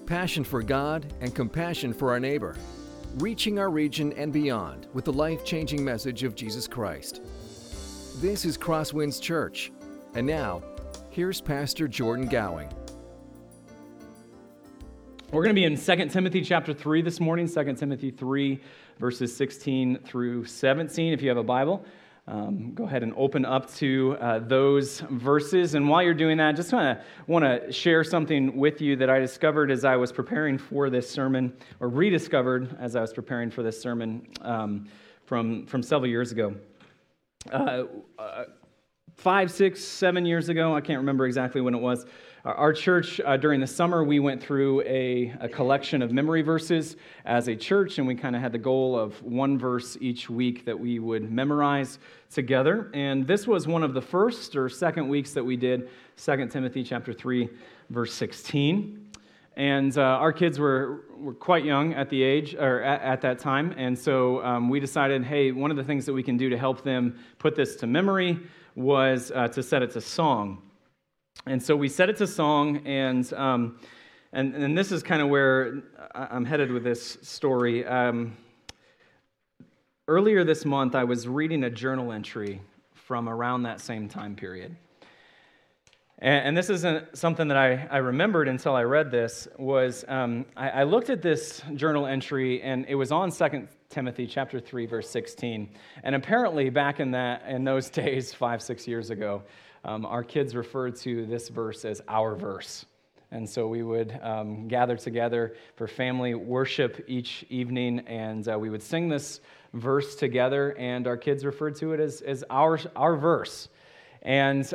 passion for God, and compassion for our neighbor, reaching our region and beyond with the life-changing message of Jesus Christ. This is Crosswinds Church, and now, here's Pastor Jordan Gowing. We're going to be in 2 Timothy chapter 3 this morning, 2 Timothy 3, verses 16 through 17. If you have a Bible, go ahead and open up to those verses. And while you're doing that, I just want to share something with you that I discovered as I was preparing for this sermon, or rediscovered as I was preparing for this sermon from several years ago. 5, 6, 7 years ago, I can't remember exactly when it was. Our church, during the summer, we went through a collection of memory verses as a church, and we kind of had the goal of one verse each week that we would memorize together. And this was one of the first or second weeks that we did 2 Timothy chapter 3, verse 16. And our kids were quite young at the age, or at that time, and so we decided, hey, one of the things that we can do to help them put this to memory was to set it to song. And so we set it to song, and this is kind of where I'm headed with this story. Earlier this month, I was reading a journal entry from around that same time period. And this isn't something that I remembered until I read this, was I looked at this journal entry, and it was on 2 Timothy chapter 3, verse 16. And apparently back in those days, 5, 6 years ago, our kids referred to this verse as our verse. And so we would gather together for family worship each evening, and we would sing this verse together, and our kids referred to it as our verse. And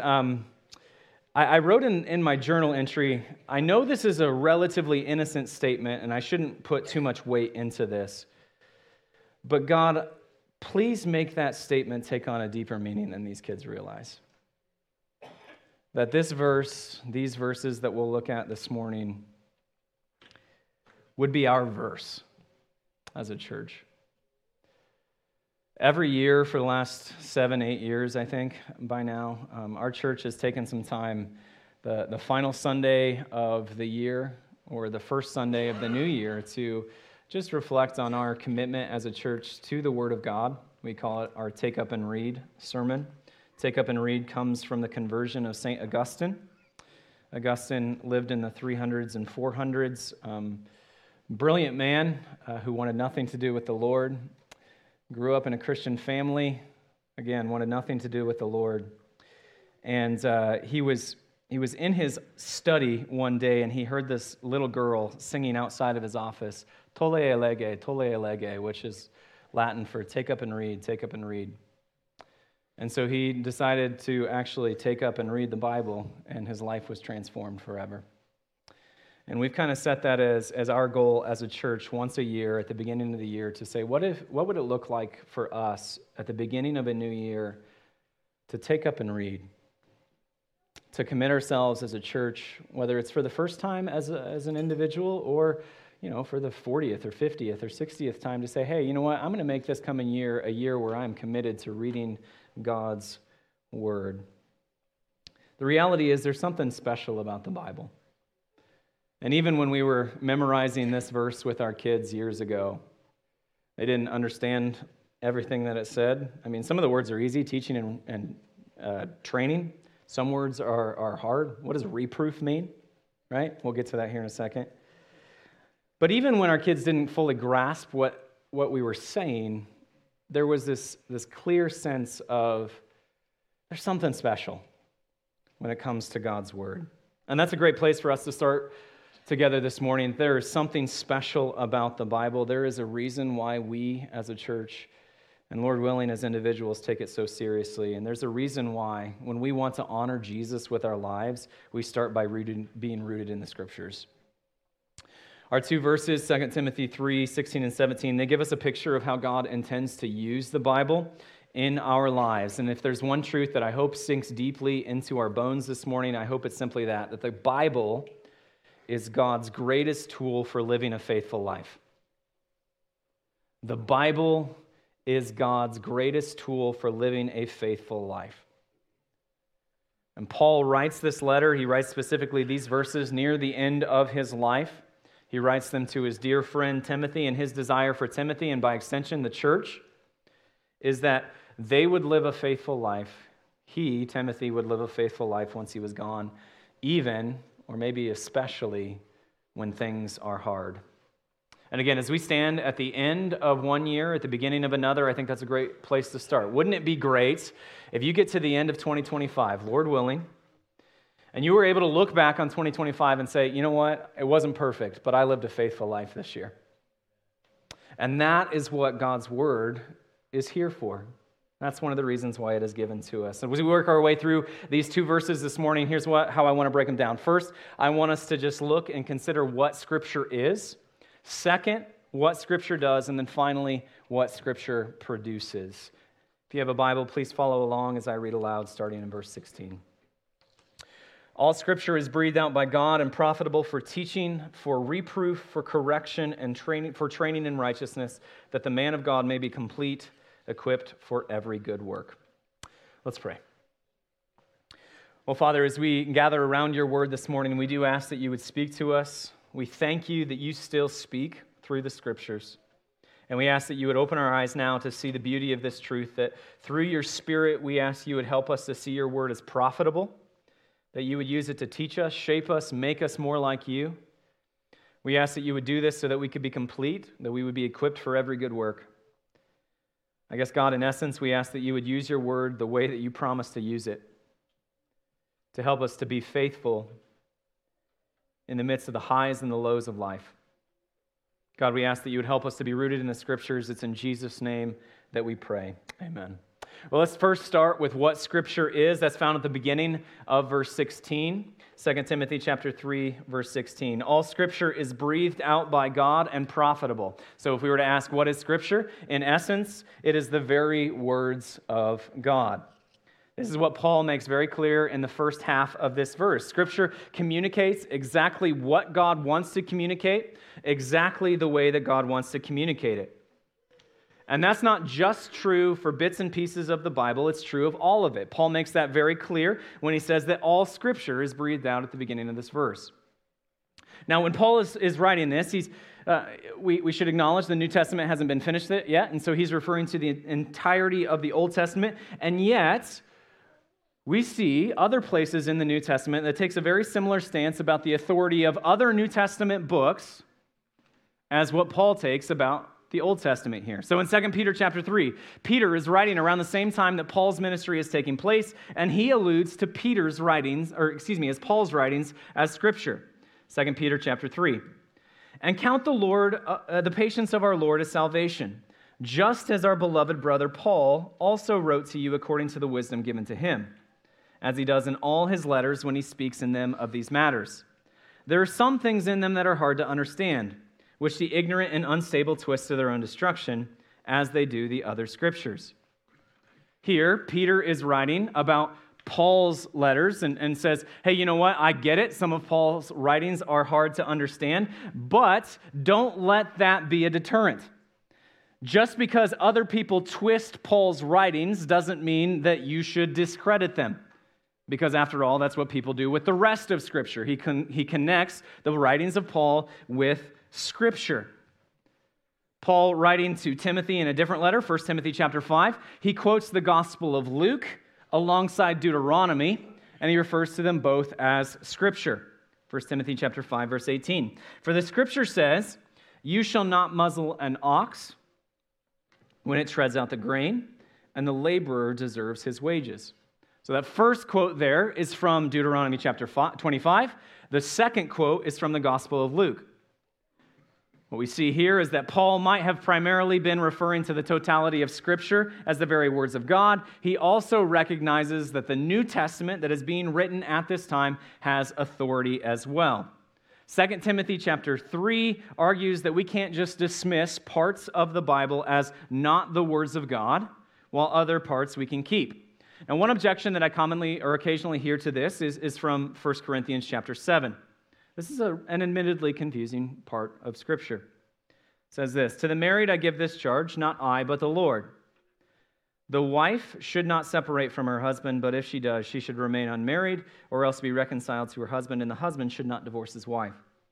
I wrote in my journal entry, I know this is a relatively innocent statement, and I shouldn't put too much weight into this, but God, please make that statement take on a deeper meaning than these kids realize. That this verse, these verses that we'll look at this morning, would be our verse as a church. Every year for the last 7, 8 years, I think, by now, our church has taken some time, the final Sunday of the year, or the first Sunday of the new year, to just reflect on our commitment as a church to the Word of God. We call it our Take Up and Read sermon. Take Up and Read comes from the conversion of St. Augustine. Augustine lived in the 300s and 400s. Brilliant man who wanted nothing to do with the Lord. Grew up in a Christian family. Again, wanted nothing to do with the Lord. And he was in his study one day, and he heard this little girl singing outside of his office, Tolle elege, which is Latin for take up and read, take up and read. And so he decided to actually take up and read the Bible, and his life was transformed forever. And we've kind of set that as our goal as a church once a year at the beginning of the year to say, what would it look like for us at the beginning of a new year to take up and read, to commit ourselves as a church, whether it's for the first time as an individual or for the 40th or 50th or 60th time to say, hey, you know what, I'm going to make this coming year a year where I'm committed to reading God's Word. The reality is there's something special about the Bible. And even when we were memorizing this verse with our kids years ago, they didn't understand everything that it said. I mean, some of the words are easy, teaching and training. Some words are hard. What does reproof mean? Right? We'll get to that here in a second. But even when our kids didn't fully grasp what we were saying, there was this clear sense of there's something special when it comes to God's Word. And that's a great place for us to start together this morning. There is something special about the Bible. There is a reason why we as a church, and Lord willing as individuals, take it so seriously. And there's a reason why when we want to honor Jesus with our lives, we start by being rooted in the Scriptures. Our two verses, 2 Timothy 3, 16 and 17, they give us a picture of how God intends to use the Bible in our lives. And if there's one truth that I hope sinks deeply into our bones this morning, I hope it's simply that the Bible is God's greatest tool for living a faithful life. The Bible is God's greatest tool for living a faithful life. And Paul writes this letter, he writes specifically these verses near the end of his life. He writes them to his dear friend Timothy, and his desire for Timothy, and by extension the church, is that they would live a faithful life. He, Timothy, would live a faithful life once he was gone, even, or maybe especially, when things are hard. And again, as we stand at the end of one year, at the beginning of another, I think that's a great place to start. Wouldn't it be great if you get to the end of 2025, Lord willing, and you were able to look back on 2025 and say, you know what, it wasn't perfect, but I lived a faithful life this year. And that is what God's Word is here for. That's one of the reasons why it is given to us. And as we work our way through these two verses this morning, here's how I want to break them down. First, I want us to just look and consider what Scripture is. Second, what Scripture does. And then finally, what Scripture produces. If you have a Bible, please follow along as I read aloud, starting in verse 16. All Scripture is breathed out by God and profitable for teaching, for reproof, for correction, and training in righteousness, that the man of God may be complete, equipped for every good work. Let's pray. Well, Father, as we gather around your word this morning, we do ask that you would speak to us. We thank you that you still speak through the Scriptures. And we ask that you would open our eyes now to see the beauty of this truth, that through your Spirit, we ask you would help us to see your word as profitable, that you would use it to teach us, shape us, make us more like you. We ask that you would do this so that we could be complete, that we would be equipped for every good work. I guess, God, in essence, we ask that you would use your word the way that you promised to use it, to help us to be faithful in the midst of the highs and the lows of life. God, we ask that you would help us to be rooted in the Scriptures. It's in Jesus' name that we pray. Amen. Well, let's first start with what Scripture is. That's found at the beginning of verse 16, 2 Timothy chapter 3, verse 16. All Scripture is breathed out by God and profitable. So if we were to ask what is Scripture, in essence, it is the very words of God. This is what Paul makes very clear in the first half of this verse. Scripture communicates exactly what God wants to communicate, exactly the way that God wants to communicate it. And that's not just true for bits and pieces of the Bible, it's true of all of it. Paul makes that very clear when he says that all Scripture is breathed out at the beginning of this verse. Now, when Paul is writing this, we should acknowledge the New Testament hasn't been finished yet, and so he's referring to the entirety of the Old Testament, and yet we see other places in the New Testament that takes a very similar stance about the authority of other New Testament books as what Paul takes about the Old Testament here. So in 2 Peter chapter 3, Peter is writing around the same time that Paul's ministry is taking place, and he alludes to Peter's writings, as Paul's writings as Scripture. 2 Peter chapter 3. And count the patience of our Lord as salvation, just as our beloved brother Paul also wrote to you according to the wisdom given to him, as he does in all his letters when he speaks in them of these matters. There are some things in them that are hard to understand, which the ignorant and unstable twist to their own destruction, as they do the other Scriptures. Here, Peter is writing about Paul's letters and says, hey, you know what? I get it. Some of Paul's writings are hard to understand, but don't let that be a deterrent. Just because other people twist Paul's writings doesn't mean that you should discredit them. Because after all, that's what people do with the rest of Scripture. He connects the writings of Paul with Scripture. Paul, writing to Timothy in a different letter, 1 Timothy chapter 5, he quotes the Gospel of Luke alongside Deuteronomy, and he refers to them both as Scripture. 1 Timothy chapter 5, verse 18. For the Scripture says, you shall not muzzle an ox when it treads out the grain, and the laborer deserves his wages. So that first quote there is from Deuteronomy chapter 25. The second quote is from the Gospel of Luke. What we see here is that Paul might have primarily been referring to the totality of Scripture as the very words of God. He also recognizes that the New Testament that is being written at this time has authority as well. 2 Timothy chapter 3 argues that we can't just dismiss parts of the Bible as not the words of God, while other parts we can keep. And one objection that I commonly or occasionally hear to this is from 1 Corinthians chapter 7. This is an admittedly confusing part of Scripture. It says this, to the married I give this charge, not I, but the Lord. The wife should not separate from her husband, but if she does, she should remain unmarried, or else be reconciled to her husband, and the husband should not divorce his wife.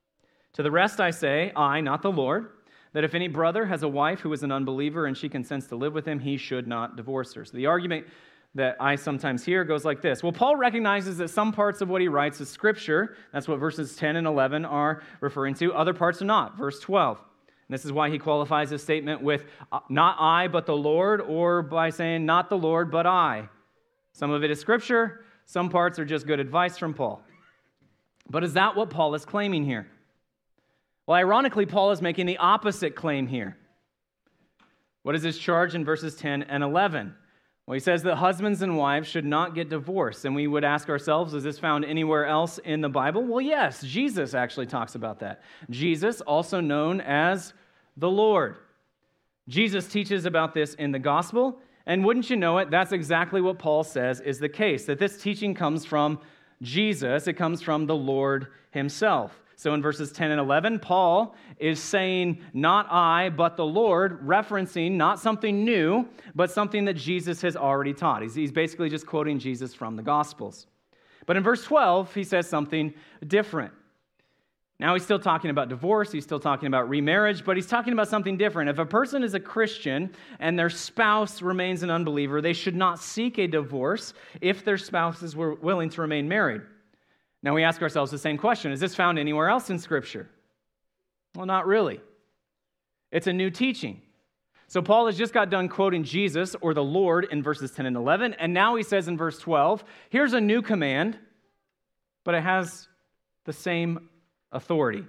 To the rest I say, I, not the Lord, that if any brother has a wife who is an unbeliever and she consents to live with him, he should not divorce her. So the argument that I sometimes hear goes like this. Well, Paul recognizes that some parts of what he writes is Scripture. That's what verses 10 and 11 are referring to. Other parts are not. Verse 12. And this is why he qualifies his statement with, not I, but the Lord, or by saying, not the Lord, but I. Some of it is Scripture. Some parts are just good advice from Paul. But is that what Paul is claiming here? Well, ironically, Paul is making the opposite claim here. What is his charge in verses 10 and 11? Well, he says that husbands and wives should not get divorced. And we would ask ourselves, is this found anywhere else in the Bible? Well, yes, Jesus actually talks about that. Jesus, also known as the Lord. Jesus teaches about this in the gospel. And wouldn't you know it, that's exactly what Paul says is the case, that this teaching comes from Jesus. It comes from the Lord himself. So in verses 10 and 11, Paul is saying, not I, but the Lord, referencing not something new, but something that Jesus has already taught. He's basically just quoting Jesus from the Gospels. But in verse 12, he says something different. Now he's still talking about divorce, he's still talking about remarriage, but he's talking about something different. If a person is a Christian and their spouse remains an unbeliever, they should not seek a divorce if their spouses were willing to remain married. Now we ask ourselves the same question. Is this found anywhere else in Scripture? Well, not really. It's a new teaching. So Paul has just got done quoting Jesus or the Lord in verses 10 and 11, and now he says in verse 12, here's a new command, but it has the same authority.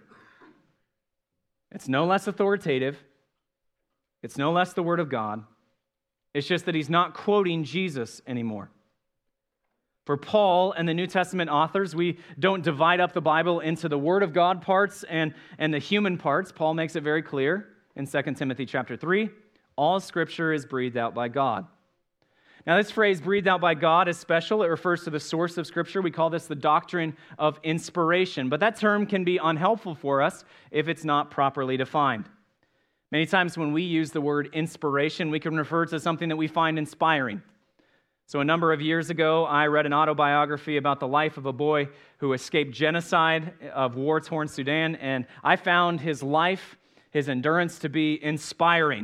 It's no less authoritative. It's no less the Word of God. It's just that he's not quoting Jesus anymore. For Paul and the New Testament authors, we don't divide up the Bible into the Word of God parts and the human parts. Paul makes it very clear in 2 Timothy chapter 3, all Scripture is breathed out by God. Now this phrase, breathed out by God, is special. It refers to the source of Scripture. We call this the doctrine of inspiration. But that term can be unhelpful for us if it's not properly defined. Many times when we use the word inspiration, we can refer to something that we find inspiring. So a number of years ago, I read an autobiography about the life of a boy who escaped genocide of war-torn Sudan, and I found his life, his endurance to be inspiring.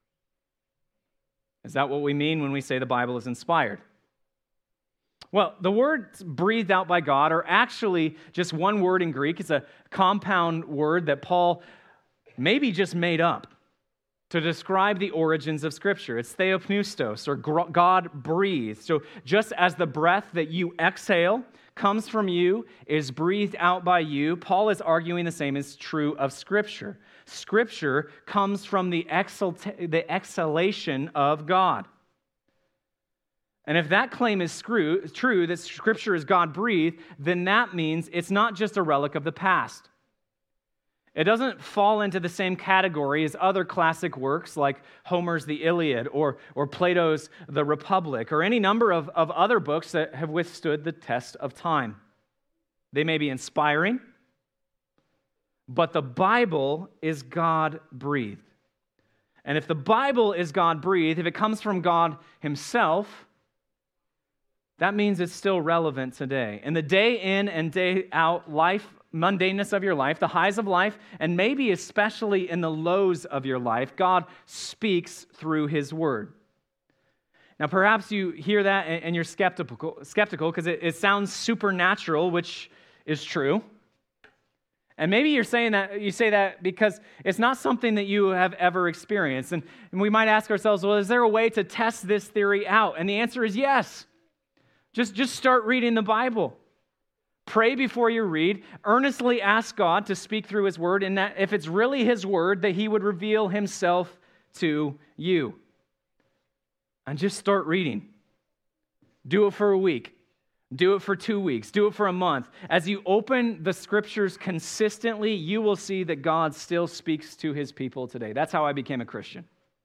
Is that what we mean when we say the Bible is inspired? Well, the words breathed out by God are actually just one word in Greek. It's a compound word that Paul maybe just made up to describe the origins of Scripture. It's theopneustos, or God breathed. So just as the breath that you exhale comes from you, is breathed out by you, Paul is arguing the same is true of Scripture. Scripture comes from the exhalation of God. And if that claim is true, that Scripture is God-breathed, then that means it's not just a relic of the past. It doesn't fall into the same category as other classic works like Homer's The Iliad or Plato's The Republic or any number of other books that have withstood the test of time. They may be inspiring, but the Bible is God-breathed. And if the Bible is God-breathed, if it comes from God himself, that means it's still relevant today. In the day in and day out life, mundaneness of your life, the highs of life, and maybe especially in the lows of your life, God speaks through his word. Now, perhaps you hear that and you're skeptical because it sounds supernatural, which is true. And maybe you say that because it's not something that you have ever experienced. And we might ask ourselves, well, is there a way to test this theory out? And the answer is yes. Just start reading the Bible. Pray before you read. Earnestly ask God to speak through his word, and that if it's really his word, that he would reveal himself to you. And just start reading. Do it for a week. Do it for 2 weeks. Do it for a month. As you open the Scriptures consistently, you will see that God still speaks to his people today. That's how I became a Christian.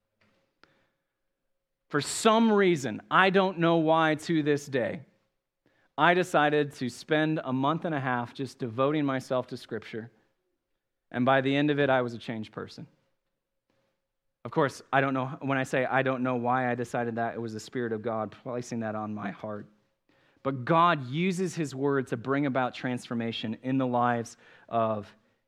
For some reason, I don't know why to this day, I decided to spend a month and a half just devoting myself to Scripture. And by the end of it, I was a changed person. Of course, I don't know, when I say I don't know why I decided that, it was the Spirit of God placing that on my heart. But God uses his word to bring about transformation in the lives of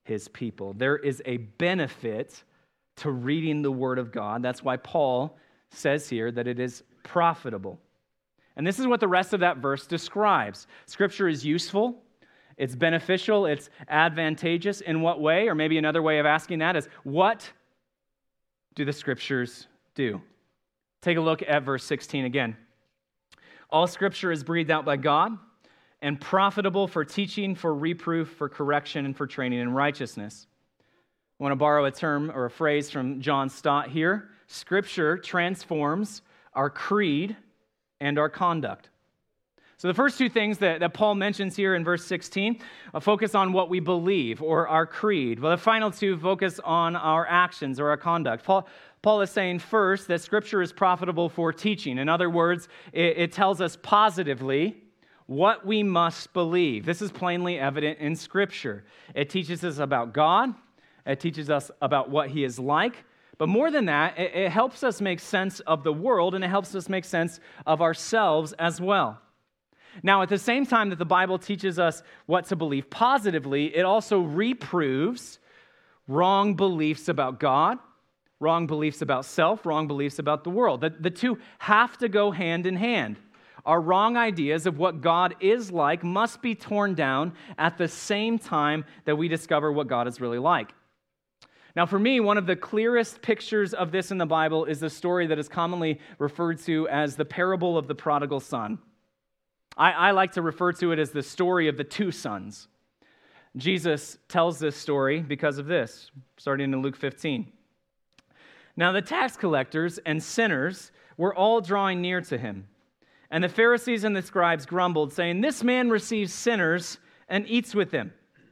his people. There is a benefit to reading the Word of God. That's why Paul says here that it is profitable. And this is what the rest of that verse describes. Scripture is useful, it's beneficial, it's advantageous. In what way? Or maybe another way of asking that is, what do the Scriptures do? Take a look at verse 16 again. All Scripture is breathed out by God and profitable for teaching, for reproof, for correction, and for training in righteousness. I want to borrow a term or a phrase from John Stott here. Scripture transforms our creed and our conduct. So the first two things that Paul mentions here in verse 16 focus on what we believe or our creed. Well, the final two focus on our actions or our conduct. Paul is saying first that Scripture is profitable for teaching. In other words, it tells us positively what we must believe. This is plainly evident in Scripture. It teaches us about God. It teaches us about what He is like. But more than that, it helps us make sense of the world, and it helps us make sense of ourselves as well. Now, at the same time that the Bible teaches us what to believe positively, it also reproves wrong beliefs about God, wrong beliefs about self, wrong beliefs about the world. The two have to go hand in hand. Our wrong ideas of what God is like must be torn down at the same time that we discover what God is really like. Now, for me, one of the clearest pictures of this in the Bible is the story that is commonly referred to as the parable of the prodigal son. I like to refer to it as the story of the two sons. Jesus tells this story because of this, starting in Luke 15. Now, the tax collectors and sinners were all drawing near to him. And the Pharisees and the scribes grumbled, saying, "This man receives sinners and eats with them."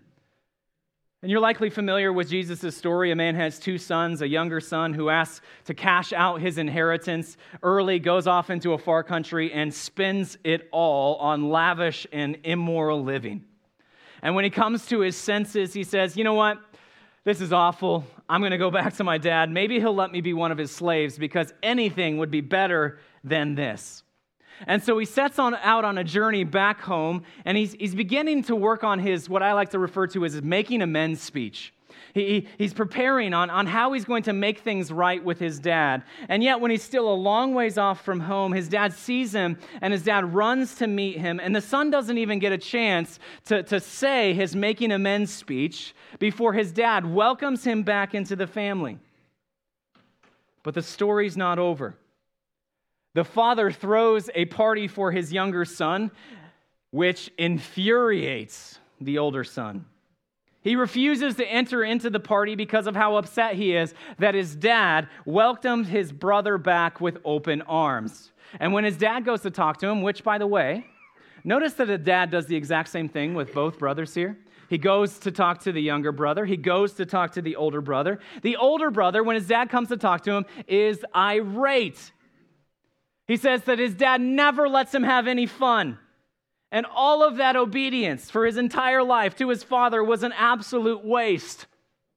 And you're likely familiar with Jesus' story. A man has two sons, a younger son who asks to cash out his inheritance early, goes off into a far country, and spends it all on lavish and immoral living. And when he comes to his senses, he says, "You know what? This is awful. I'm going to go back to my dad. Maybe he'll let me be one of his slaves because anything would be better than this." And so he sets out on a journey back home, and he's beginning to work on his, what I like to refer to as his making amends speech. He's preparing on how he's going to make things right with his dad. And yet when he's still a long ways off from home, his dad sees him, and his dad runs to meet him, and the son doesn't even get a chance to say his making amends speech before his dad welcomes him back into the family. But the story's not over. The father throws a party for his younger son, which infuriates the older son. He refuses to enter into the party because of how upset he is that his dad welcomed his brother back with open arms. And when his dad goes to talk to him, which, by the way, notice that the dad does the exact same thing with both brothers here. He goes to talk to the younger brother. He goes to talk to the older brother. The older brother, when his dad comes to talk to him, is irate. He says that his dad never lets him have any fun. And all of that obedience for his entire life to his father was an absolute waste.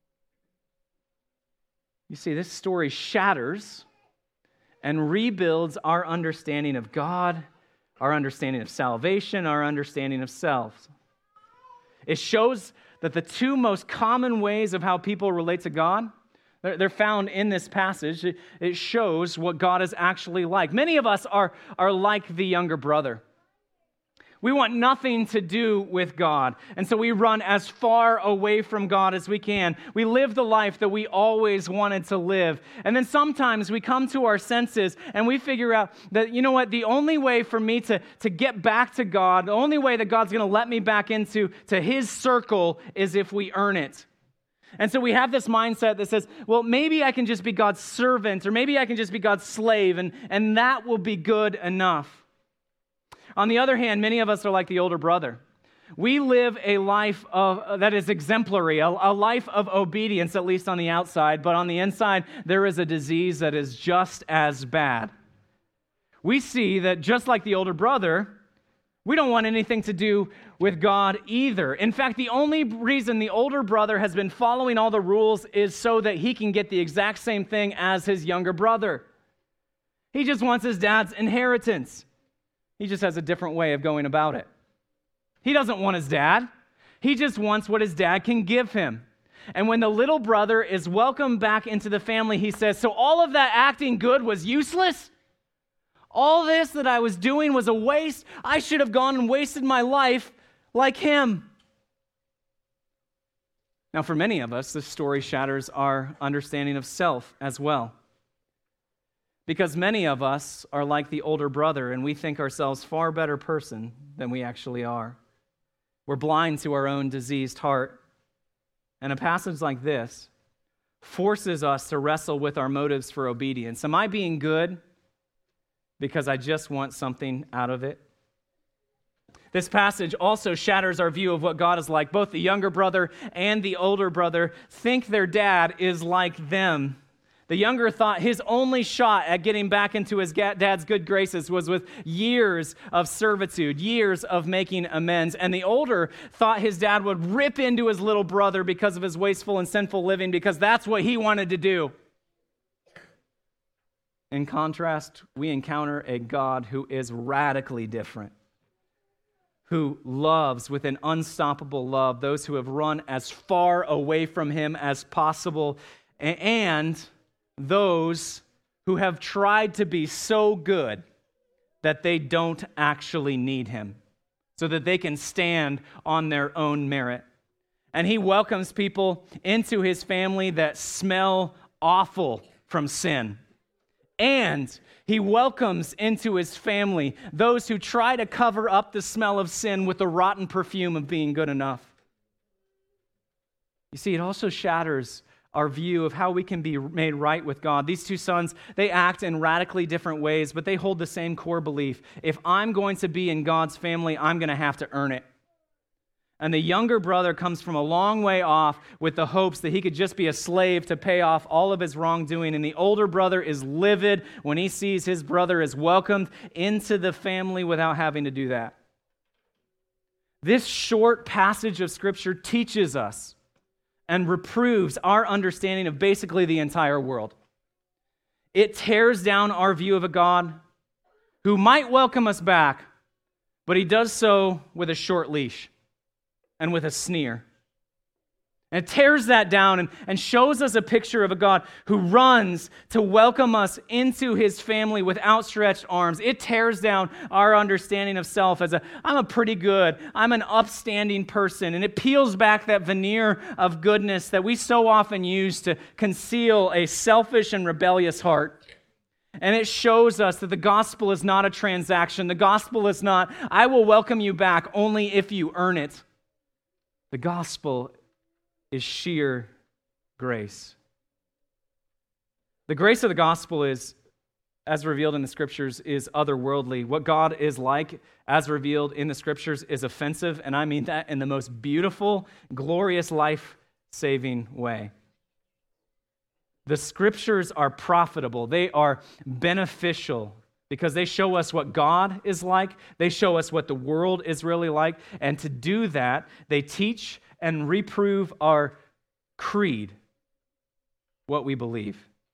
You see, this story shatters and rebuilds our understanding of God, our understanding of salvation, our understanding of self. It shows that the two most common ways of how people relate to God, they're found in this passage. It shows what God is actually like. Many of us are like the younger brother. We want nothing to do with God, and so we run as far away from God as we can. We live the life that we always wanted to live. And then sometimes we come to our senses and we figure out that, you know what, the only way for me to get back to God, the only way that God's going to let me back into His circle is if we earn it. And so we have this mindset that says, well, maybe I can just be God's servant, or maybe I can just be God's slave, and that will be good enough. On the other hand, many of us are like the older brother. We live a life that is exemplary, a life of obedience, at least on the outside, but on the inside, there is a disease that is just as bad. We see that just like the older brother, we don't want anything to do with God either. In fact, the only reason the older brother has been following all the rules is so that he can get the exact same thing as his younger brother. He just wants his dad's inheritance. He just has a different way of going about it. He doesn't want his dad. He just wants what his dad can give him. And when the little brother is welcomed back into the family, he says, so all of that acting good was useless? All this that I was doing was a waste? I should have gone and wasted my life like him. Now, for many of us, this story shatters our understanding of self as well. Because many of us are like the older brother, and we think ourselves far better person than we actually are. We're blind to our own diseased heart. And a passage like this forces us to wrestle with our motives for obedience. Am I being good because I just want something out of it? This passage also shatters our view of what God is like. Both the younger brother and the older brother think their dad is like them. The younger thought his only shot at getting back into his dad's good graces was with years of servitude, years of making amends. And the older thought his dad would rip into his little brother because of his wasteful and sinful living, because that's what he wanted to do. In contrast, we encounter a God who is radically different, who loves with an unstoppable love those who have run as far away from him as possible, and those who have tried to be so good that they don't actually need him, so that they can stand on their own merit. And he welcomes people into his family that smell awful from sin. And he welcomes into his family those who try to cover up the smell of sin with the rotten perfume of being good enough. You see, it also shatters our view of how we can be made right with God. These two sons, they act in radically different ways, but they hold the same core belief. If I'm going to be in God's family, I'm going to have to earn it. And the younger brother comes from a long way off with the hopes that he could just be a slave to pay off all of his wrongdoing. And the older brother is livid when he sees his brother is welcomed into the family without having to do that. This short passage of Scripture teaches us and reproves our understanding of basically the entire world. It tears down our view of a God who might welcome us back, but he does so with a short leash and with a sneer. And it tears that down and shows us a picture of a God who runs to welcome us into his family with outstretched arms. It tears down our understanding of self as I'm a pretty good, I'm an upstanding person. And it peels back that veneer of goodness that we so often use to conceal a selfish and rebellious heart. And it shows us that the gospel is not a transaction. The gospel is not, I will welcome you back only if you earn it. The gospel is sheer grace. The grace of the gospel is, as revealed in the Scriptures, is otherworldly. What God is like, as revealed in the Scriptures, is offensive, and I mean that in the most beautiful, glorious, life-saving way. The Scriptures are profitable. They are beneficial because they show us what God is like. They show us what the world is really like. And to do that, they teach and reprove our creed, what we believe.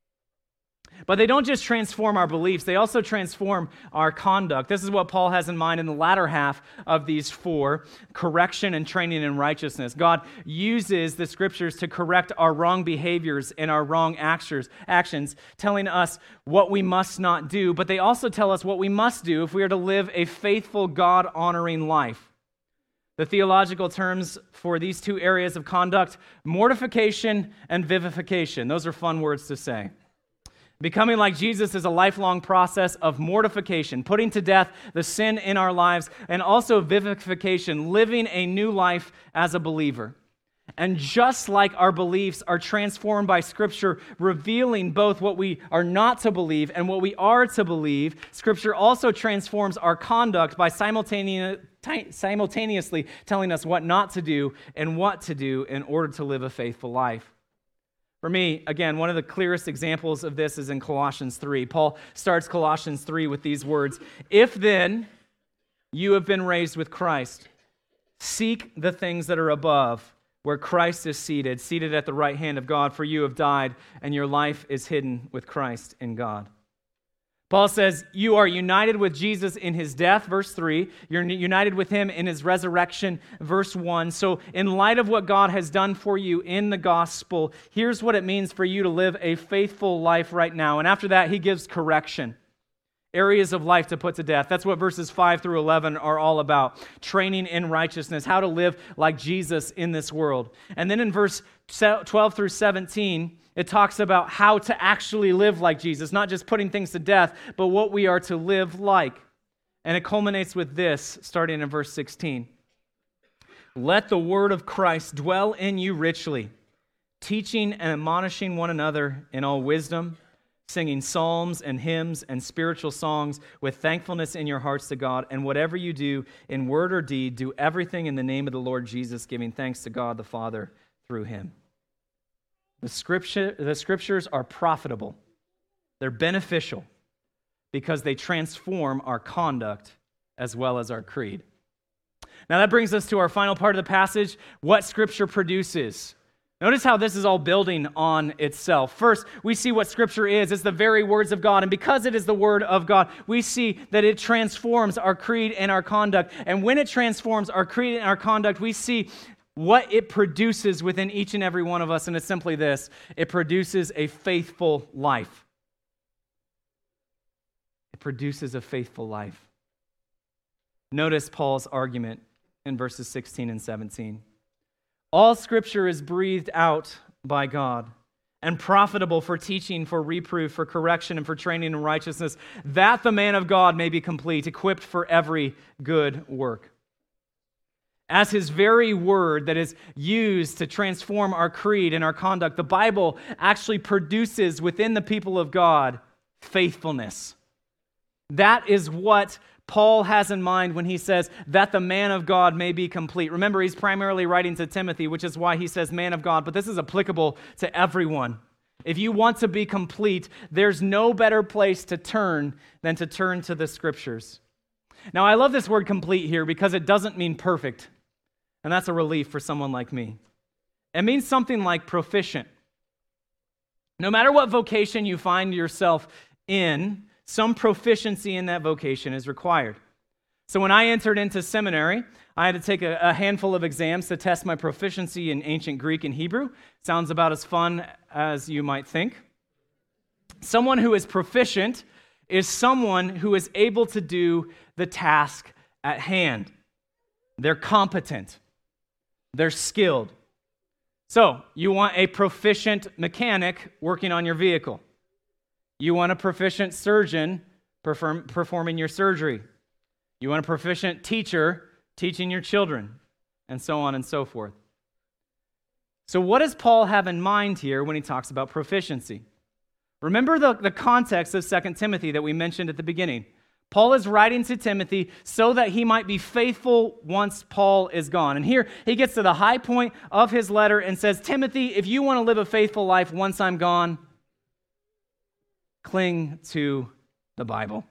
But they don't just transform our beliefs, they also transform our conduct. This is what Paul has in mind in the latter half of these four: correction and training in righteousness. God uses the Scriptures to correct our wrong behaviors and our wrong actions, telling us what we must not do, but they also tell us what we must do if we are to live a faithful, God-honoring life. The theological terms for these two areas of conduct: mortification and vivification. Those are fun words to say. Becoming like Jesus is a lifelong process of mortification, putting to death the sin in our lives, and also vivification, living a new life as a believer. And just like our beliefs are transformed by Scripture, revealing both what we are not to believe and what we are to believe, Scripture also transforms our conduct by simultaneously telling us what not to do and what to do in order to live a faithful life. For me, again, one of the clearest examples of this is in Colossians 3. Paul starts Colossians 3 with these words: "If then you have been raised with Christ, seek the things that are above, where Christ is seated at the right hand of God, for you have died, and your life is hidden with Christ in God." Paul says, you are united with Jesus in his death, verse 3. You're united with him in his resurrection, verse 1. So in light of what God has done for you in the gospel, here's what it means for you to live a faithful life right now. And after that, he gives correction. Areas of life to put to death. That's what verses 5 through 11 are all about. Training in righteousness, how to live like Jesus in this world. And then in verse 12 through 17, it talks about how to actually live like Jesus, not just putting things to death, but what we are to live like. And it culminates with this, starting in verse 16. Let the word of Christ dwell in you richly, teaching and admonishing one another in all wisdom, singing psalms and hymns and spiritual songs with thankfulness in your hearts to God. And whatever you do in word or deed, do everything in the name of the Lord Jesus, giving thanks to God the Father through him. The scriptures are profitable. They're beneficial because they transform our conduct as well as our creed. Now that brings us to our final part of the passage, what Scripture produces. Notice how this is all building on itself. First, we see what Scripture is. It's the very words of God. And because it is the Word of God, we see that it transforms our creed and our conduct. And when it transforms our creed and our conduct, we see what it produces within each and every one of us, and it's simply this: it produces a faithful life. It produces a faithful life. Notice Paul's argument in verses 16 and 17. All Scripture is breathed out by God and profitable for teaching, for reproof, for correction, and for training in righteousness, that the man of God may be complete, equipped for every good work. As his very word that is used to transform our creed and our conduct, the Bible actually produces within the people of God faithfulness. That is what Paul has in mind when he says that the man of God may be complete. Remember, he's primarily writing to Timothy, which is why he says man of God, but this is applicable to everyone. If you want to be complete, there's no better place to turn than to turn to the Scriptures. Now, I love this word complete here because it doesn't mean perfect, and that's a relief for someone like me. It means something like proficient. No matter what vocation you find yourself in, some proficiency in that vocation is required. So when I entered into seminary, I had to take a handful of exams to test my proficiency in ancient Greek and Hebrew. Sounds about as fun as you might think. Someone who is proficient is someone who is able to do the task at hand. They're competent. They're skilled. So, you want a proficient mechanic working on your vehicle. You want a proficient surgeon performing your surgery. You want a proficient teacher teaching your children, and so on and so forth. So what does Paul have in mind here when he talks about proficiency? Remember the context of 2 Timothy that we mentioned at the beginning. Paul is writing to Timothy so that he might be faithful once Paul is gone. And here he gets to the high point of his letter and says, Timothy, if you want to live a faithful life once I'm gone, cling to the Bible.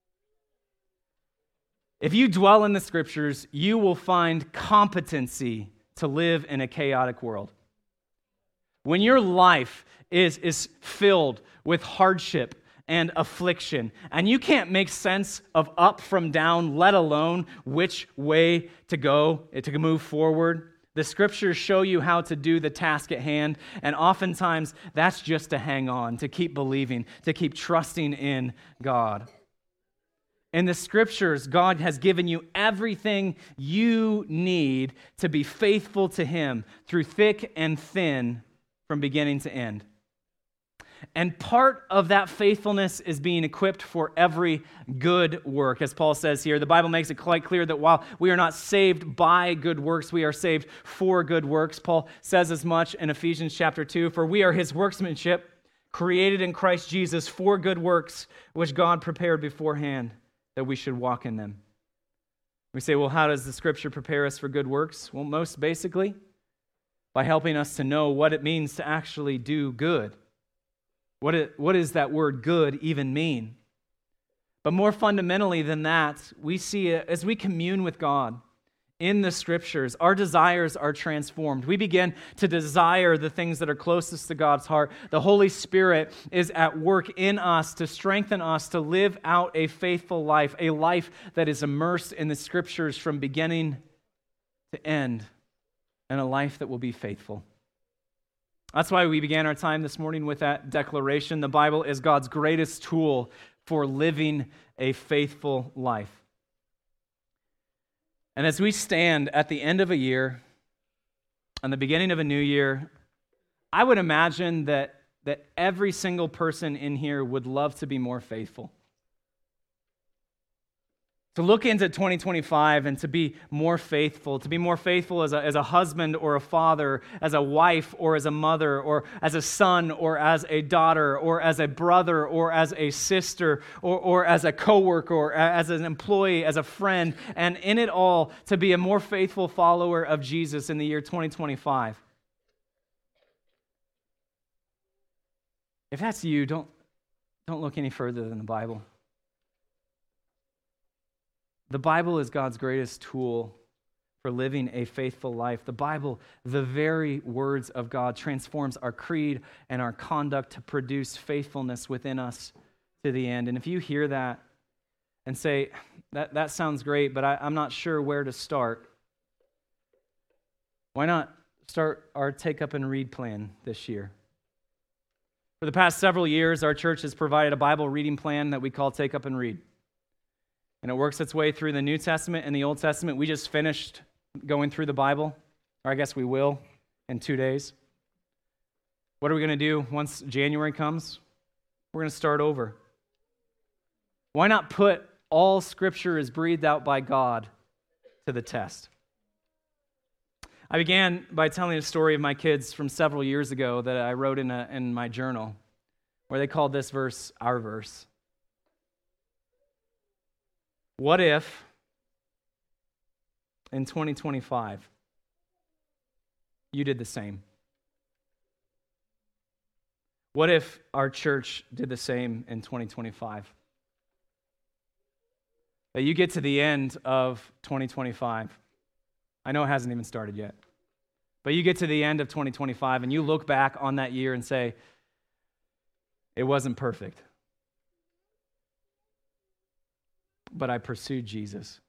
If you dwell in the Scriptures, you will find competency to live in a chaotic world. When your life is filled with hardship and affliction, and you can't make sense of up from down, let alone which way to go, to move forward, the Scriptures show you how to do the task at hand, and oftentimes that's just to hang on, to keep believing, to keep trusting in God. In the Scriptures, God has given you everything you need to be faithful to Him through thick and thin from beginning to end. And part of that faithfulness is being equipped for every good work. As Paul says here, the Bible makes it quite clear that while we are not saved by good works, we are saved for good works. Paul says as much in Ephesians chapter 2, for we are His workmanship, created in Christ Jesus for good works, which God prepared beforehand that we should walk in them. We say, well, how does the Scripture prepare us for good works? Well, most basically, by helping us to know what it means to actually do good. What does that word good even mean? But more fundamentally than that, we see it as we commune with God in the Scriptures, our desires are transformed. We begin to desire the things that are closest to God's heart. The Holy Spirit is at work in us to strengthen us to live out a faithful life, a life that is immersed in the Scriptures from beginning to end, and a life that will be faithful. That's why we began our time this morning with that declaration. The Bible is God's greatest tool for living a faithful life. And as we stand at the end of a year and the beginning of a new year, I would imagine that every single person in here would love to be more faithful. To look into 2025 and to be more faithful as a husband or a father, as a wife or as a mother, or as a son or as a daughter, or as a brother or as a sister, or as a coworker, or as an employee, as a friend, and in it all, to be a more faithful follower of Jesus in the year 2025. If that's you, don't look any further than the Bible. The Bible is God's greatest tool for living a faithful life. The Bible, the very words of God, transforms our creed and our conduct to produce faithfulness within us to the end. And if you hear that and say, that sounds great, but I'm not sure where to start, why not start our Take Up and Read plan this year? For the past several years, our church has provided a Bible reading plan that we call Take Up and Read. And it works its way through the New Testament and the Old Testament. We just finished going through the Bible, or I guess we will in 2 days. What are we going to do once January comes? We're going to start over. Why not put all Scripture is breathed out by God to the test? I began by telling a story of my kids from several years ago that I wrote in my journal, where they called this verse our verse. What if in 2025 you did the same? What if our church did the same in 2025? That you get to the end of 2025. I know it hasn't even started yet. But you get to the end of 2025 and you look back on that year and say, it wasn't perfect, but I pursued Jesus.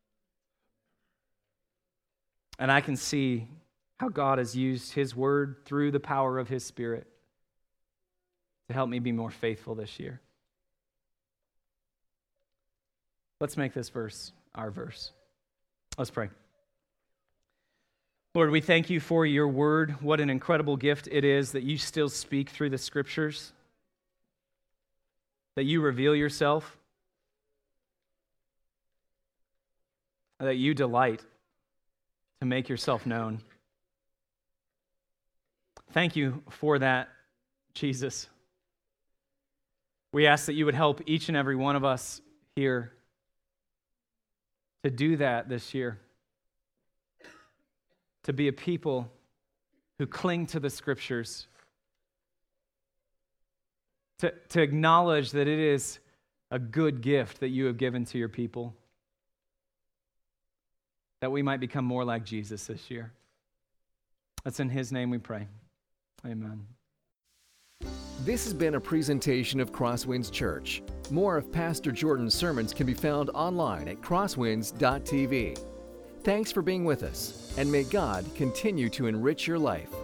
And I can see how God has used His Word through the power of His Spirit to help me be more faithful this year. Let's make this verse our verse. Let's pray. Lord, we thank you for your word. What an incredible gift it is that you still speak through the Scriptures, that you reveal yourself, that you delight to make yourself known. Thank you for that, Jesus. We ask that you would help each and every one of us here to do that this year, to be a people who cling to the Scriptures, to acknowledge that it is a good gift that you have given to your people, that we might become more like Jesus this year. That's in His name we pray. Amen. This has been a presentation of Crosswinds Church. More of Pastor Jordan's sermons can be found online at crosswinds.tv. Thanks for being with us, and may God continue to enrich your life.